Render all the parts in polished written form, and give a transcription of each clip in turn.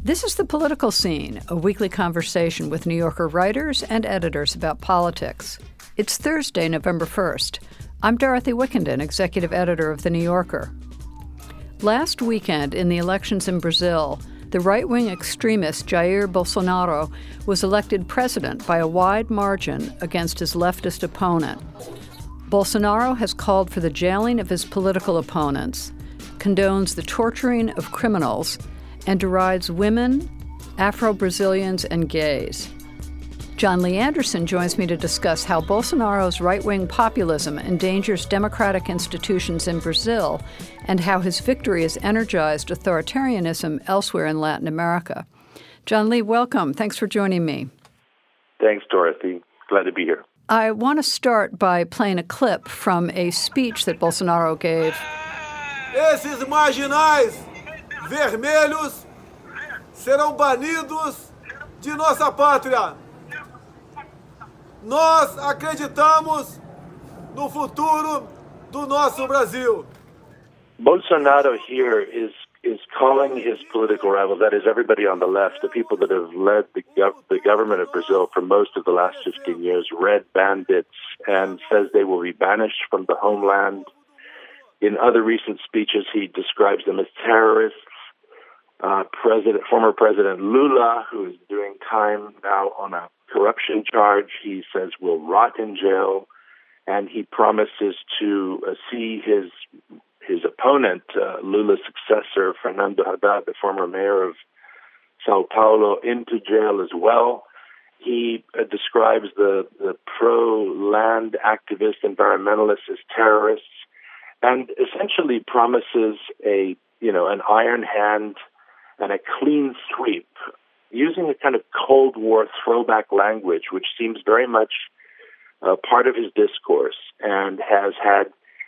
This is The Political Scene, a weekly conversation with New Yorker writers and editors about politics. It's Thursday, November 1st. I'm Dorothy Wickenden, executive editor of The New Yorker. Last weekend, in the elections in Brazil, the right-wing extremist Jair Bolsonaro was elected president by a wide margin against his leftist opponent. Bolsonaro has called for the jailing of his political opponents, condones the torturing of criminals, and derides women, Afro-Brazilians, and gays. John Lee Anderson joins me to discuss how Bolsonaro's right-wing populism endangers democratic institutions in Brazil and how his victory has energized authoritarianism elsewhere in Latin America. John Lee, welcome. Thanks for joining me. Thanks, Dorothy. Glad to be here. I want to start by playing a clip from a speech that Bolsonaro gave. Esses marginais vermelhos serão banidos de nossa pátria. Nós acreditamos no futuro do nosso Brasil. Bolsonaro here is calling his political rivals, that is everybody on the left, the people that have led the government of Brazil for most of the last 15 years, red bandits, and says they will be banished from the homeland. In other recent speeches, he describes them as terrorists. Former President Lula, who is doing time now on a corruption charge, he says will rot in jail, and he promises to see his opponent, Lula's successor, Fernando Haddad, the former mayor of Sao Paulo, into jail as well. He describes the pro-land activists, environmentalists as terrorists, and essentially promises an iron hand and a clean sweep, using a kind of Cold War throwback language, which seems very much part of his discourse and has had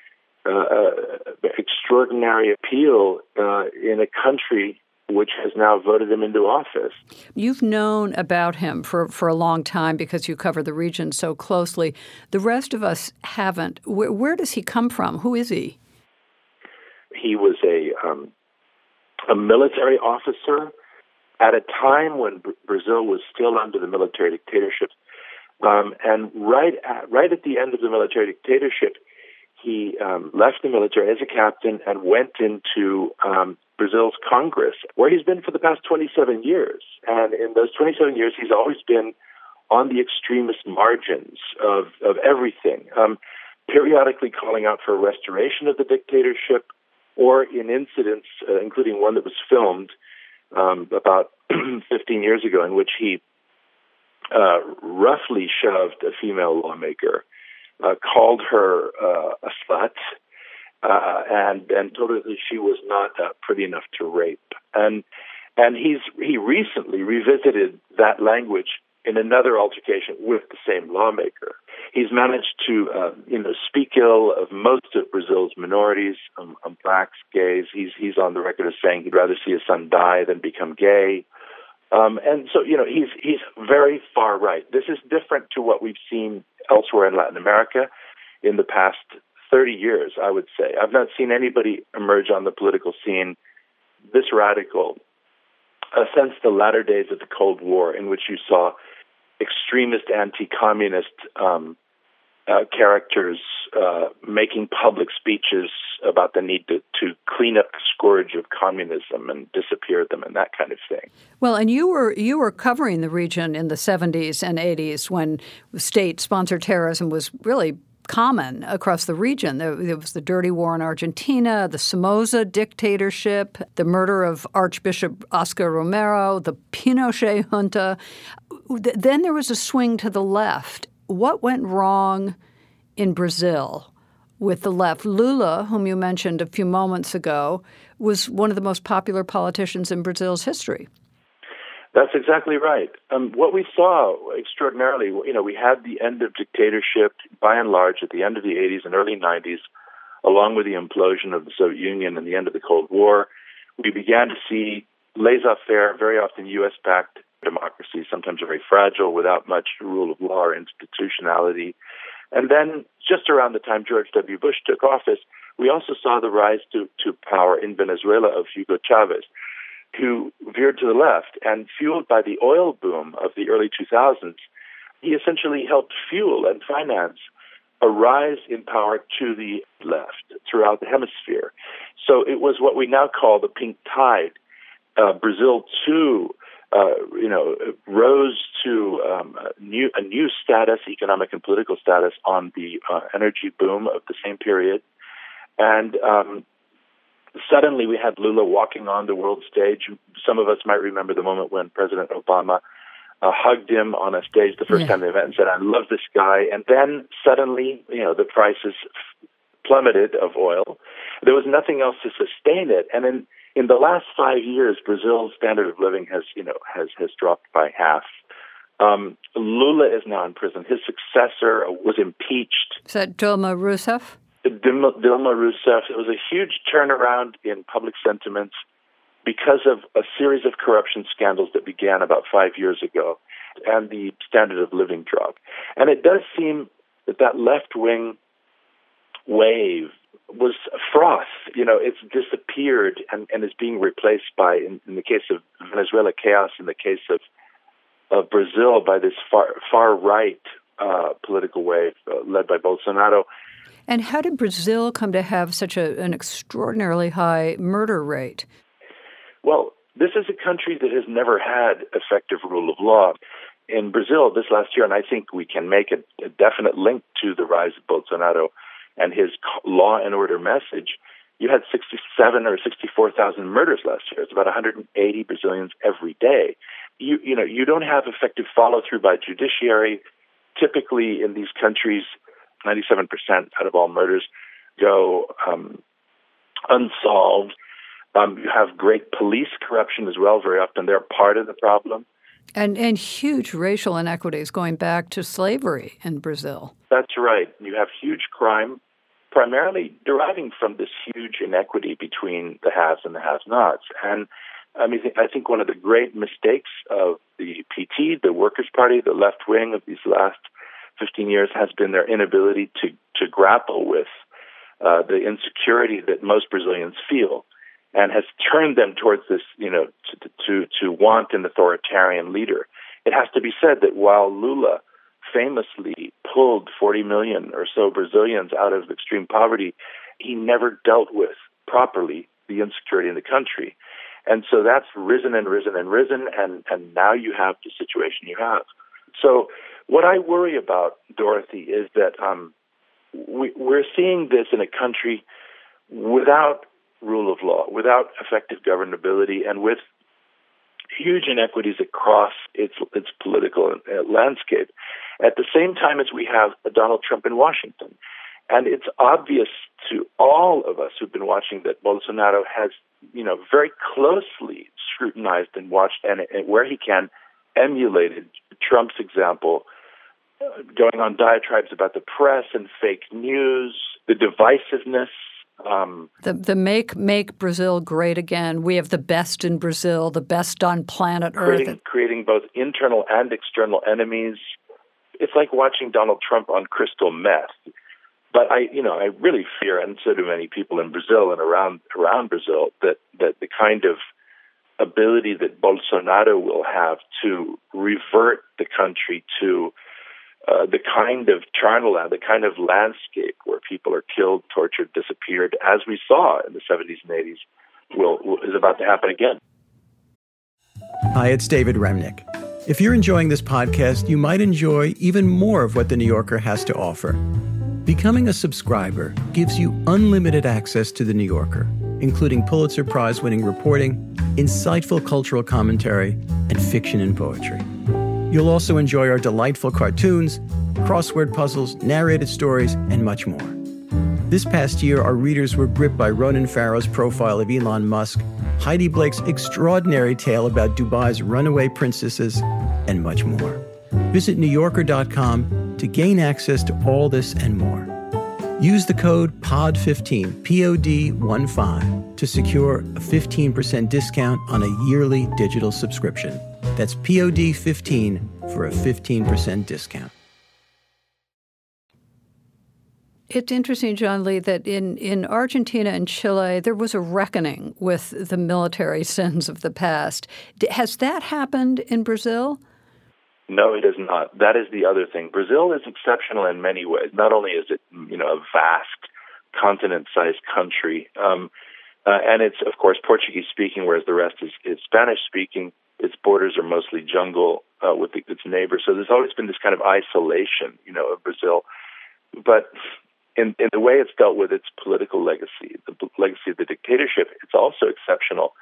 extraordinary appeal in a country which has now voted him into office. You've known about him for a long time because you cover the region so closely. The rest of us haven't. Where does he come from? Who is he? He was a military officer at a time when Brazil was still under the military dictatorship. And right at the end of the military dictatorship, he left the military as a captain and went into Brazil's Congress, where he's been for the past 27 years. And in those 27 years, he's always been on the extremist margins of everything, periodically calling out for a restoration of the dictatorship, or in incidents, including one that was filmed about 15 years ago, in which he roughly shoved a female lawmaker, called her a slut, and told her that she was not pretty enough to rape. And he recently revisited that language in another altercation with the same lawmaker. He's managed to speak ill of most of Brazil's minorities, blacks, gays. He's on the record as saying he'd rather see his son die than become gay. And so, he's very far right. This is different to what we've seen elsewhere in Latin America in the past 30 years, I would say. I've not seen anybody emerge on the political scene this radical since the latter days of the Cold War, in which you saw extremist anti-communist characters making public speeches about the need to clean up the scourge of communism and disappear them and that kind of thing. Well, and you were covering the region in the 70s and 80s when state-sponsored terrorism was really common across the region. There was the dirty war in Argentina, the Somoza dictatorship, the murder of Archbishop Oscar Romero, the Pinochet junta. Then there was a swing to the left. What went wrong in Brazil with the left? Lula, whom you mentioned a few moments ago, was one of the most popular politicians in Brazil's history. That's exactly right. What we saw extraordinarily, we had the end of dictatorship, by and large, at the end of the 80s and early 90s, along with the implosion of the Soviet Union and the end of the Cold War. We began to see laissez-faire, very often U.S.-backed democracy, sometimes very fragile, without much rule of law or institutionality. And then, just around the time George W. Bush took office, we also saw the rise to power in Venezuela of Hugo Chavez. who veered to the left, and fueled by the oil boom of the early 2000s, he essentially helped fuel and finance a rise in power to the left throughout the hemisphere. So it was what we now call the pink tide. Brazil, too, rose to a new status, economic and political status, on the energy boom of the same period. And suddenly we had Lula walking on the world stage. Some of us might remember the moment when President Obama hugged him on a stage the first time they met and said, "I love this guy." And then suddenly, the prices plummeted of oil. There was nothing else to sustain it. And in the last 5 years, Brazil's standard of living has dropped by half. Lula is now in prison. His successor was impeached. Is that Dilma Rousseff? Dilma Rousseff. It was a huge turnaround in public sentiments because of a series of corruption scandals that began about 5 years ago, and the standard of living dropped. And it does seem that left-wing wave was froth. It's disappeared and is being replaced by, in the case of Venezuela, chaos. In the case of Brazil, by this far-right political wave led by Bolsonaro. And how did Brazil come to have such an extraordinarily high murder rate? Well, this is a country that has never had effective rule of law. In Brazil this last year, and I think we can make a definite link to the rise of Bolsonaro and his law and order message, you had 67 or 64,000 murders last year. It's about 180 Brazilians every day. You don't have effective follow-through by judiciary. Typically in these countries, 97% out of all murders go unsolved. You have great police corruption as well. Very often they're part of the problem. And huge racial inequities going back to slavery in Brazil. That's right. You have huge crime, primarily deriving from this huge inequity between the haves and the have-nots. And I think one of the great mistakes of the PT, the Workers' Party, the left wing of these last 15 years has been their inability to grapple with the insecurity that most Brazilians feel, and has turned them towards this, to want an authoritarian leader. It has to be said that while Lula famously pulled 40 million or so Brazilians out of extreme poverty, he never dealt with properly the insecurity in the country. And so that's risen and risen and risen, and now you have the situation you have. So what I worry about, Dorothy, is that we're seeing this in a country without rule of law, without effective governability, and with huge inequities across its political landscape. At the same time as we have Donald Trump in Washington. And it's obvious to all of us who've been watching that Bolsonaro has, very closely scrutinized and watched, and where he can, emulated Trump's example, going on diatribes about the press and fake news, the divisiveness. The make Brazil great again. We have the best in Brazil, the best on planet Earth. Creating both internal and external enemies. It's like watching Donald Trump on crystal meth. But I really fear, and so do many people in Brazil and around Brazil, that the kind of ability that Bolsonaro will have to revert the country to the kind of charnel, the kind of landscape where people are killed, tortured, disappeared, as we saw in the 70s and 80s, is about to happen again. Hi, it's David Remnick. If you're enjoying this podcast, you might enjoy even more of what The New Yorker has to offer. Becoming a subscriber gives you unlimited access to The New Yorker, including Pulitzer Prize-winning reporting, insightful cultural commentary, and fiction and poetry. You'll also enjoy our delightful cartoons, crossword puzzles, narrated stories, and much more. This past year, our readers were gripped by Ronan Farrow's profile of Elon Musk, Heidi Blake's extraordinary tale about Dubai's runaway princesses, and much more. Visit NewYorker.com to gain access to all this and more. Use the code POD15, POD15, to secure a 15% discount on a yearly digital subscription. That's POD15 for a 15% discount. It's interesting, John Lee, that in Argentina and Chile, there was a reckoning with the military sins of the past. Has that happened in Brazil? No, it has not. That is the other thing. Brazil is exceptional in many ways. Not only is it, a vast continent-sized country, and it's, of course, Portuguese-speaking, whereas the rest is Spanish-speaking. Its borders are mostly jungle with its neighbors. So there's always been this kind of isolation, of Brazil. But in the way it's dealt with its political legacy, the legacy of the dictatorship, it's also exceptional.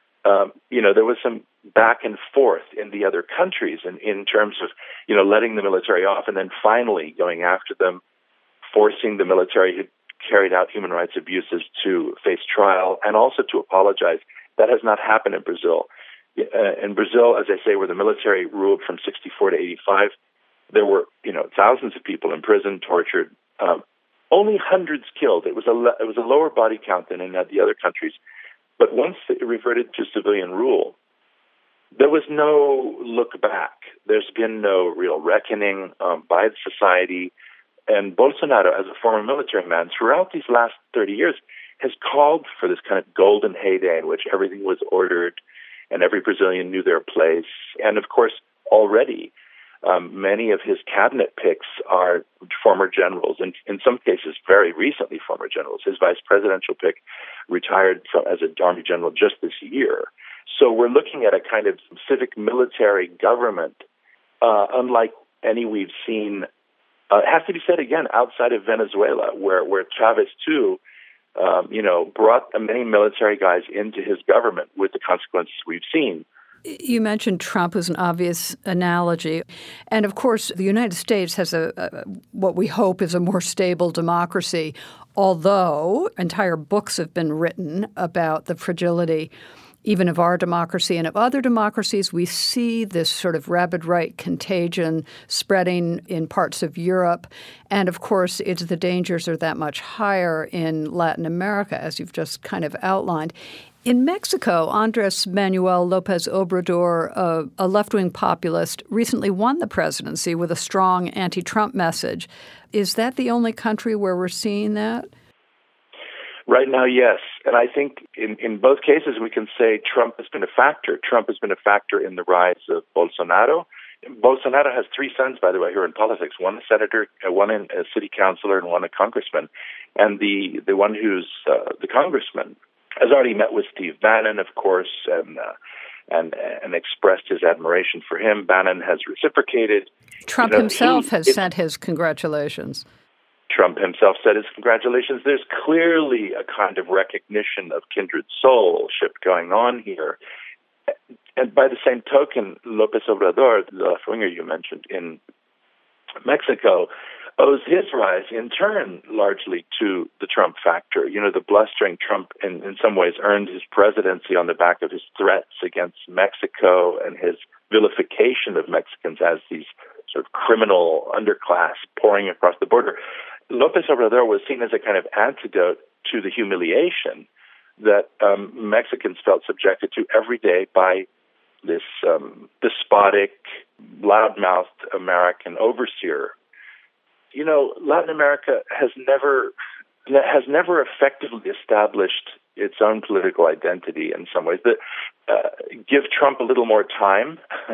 There was some back and forth in the other countries in terms of, letting the military off and then finally going after them, forcing the military who carried out human rights abuses to face trial and also to apologize. That has not happened in Brazil. In Brazil, as I say, where the military ruled from 64 to 85, there were, thousands of people in prison, tortured, only hundreds killed. It was a lower body count than in the other countries. But once it reverted to civilian rule, there was no look back. There's been no real reckoning by the society. And Bolsonaro, as a former military man, throughout these last 30 years, has called for this kind of golden heyday in which everything was ordered and every Brazilian knew their place. And, of course, already many of his cabinet picks are former generals, and in some cases very recently former generals. His vice presidential pick retired as an army general just this year. So we're looking at a kind of civic military government unlike any we've seen. It has to be said again, outside of Venezuela, where Chavez too, brought many military guys into his government with the consequences we've seen. You mentioned Trump as an obvious analogy. And, of course, the United States has what we hope is a more stable democracy, although entire books have been written about the fragility even of our democracy and of other democracies. We see this sort of rabid right contagion spreading in parts of Europe. And, of course, the dangers are that much higher in Latin America, as you've just kind of outlined. In Mexico, Andrés Manuel López Obrador, a left-wing populist, recently won the presidency with a strong anti-Trump message. Is that the only country where we're seeing that? Right now, yes. And I think in both cases we can say Trump has been a factor. Trump has been a factor in the rise of Bolsonaro. Bolsonaro has three sons, by the way, who are in politics. One a senator, one a city councilor, and one a congressman. And the one who's the congressman has already met with Steve Bannon, of course, and expressed his admiration for him. Bannon has reciprocated. Trump himself has sent his congratulations. Trump himself said his congratulations. There's clearly a kind of recognition of kindred soulship going on here. And by the same token, López Obrador, the left-winger you mentioned in Mexico, owes his rise in turn largely to the Trump factor. The blustering Trump in some ways earned his presidency on the back of his threats against Mexico and his vilification of Mexicans as these sort of criminal underclass pouring across the border. López Obrador was seen as a kind of antidote to the humiliation that Mexicans felt subjected to every day by this despotic, loudmouthed American overseer. Latin America has never effectively established its own political identity in some ways. Give Trump a little more time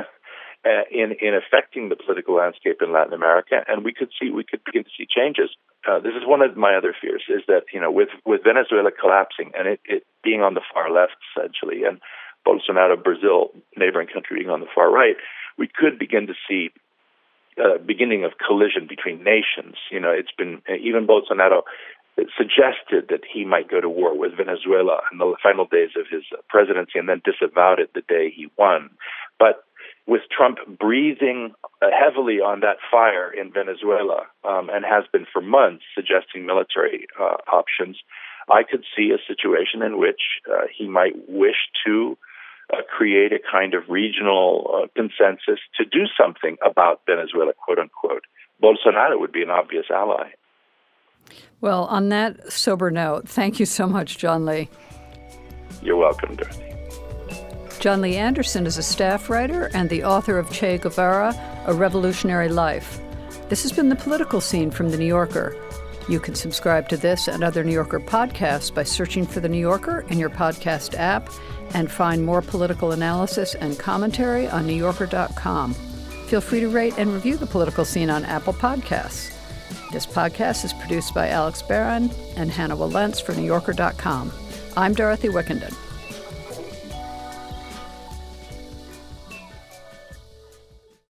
in affecting the political landscape in Latin America, and we could begin to see changes. This is one of my other fears: is that with Venezuela collapsing and it being on the far left essentially, and Bolsonaro, Brazil, neighboring country, being on the far right, we could begin to see beginning of collision between nations. It's been even Bolsonaro suggested that he might go to war with Venezuela in the final days of his presidency, and then disavowed it the day he won. But with Trump breathing heavily on that fire in Venezuela, and has been for months suggesting military options, I could see a situation in which he might wish to create a kind of regional consensus to do something about Venezuela, quote unquote. Bolsonaro would be an obvious ally. Well, on that sober note, thank you so much, John Lee. You're welcome, Dorothy. John Lee Anderson is a staff writer and the author of Che Guevara, A Revolutionary Life. This has been The Political Scene from The New Yorker. You can subscribe to this and other New Yorker podcasts by searching for The New Yorker in your podcast app and find more political analysis and commentary on NewYorker.com. Feel free to rate and review The Political Scene on Apple Podcasts. This podcast is produced by Alex Barron and Hannah Walentz for NewYorker.com. I'm Dorothy Wickenden.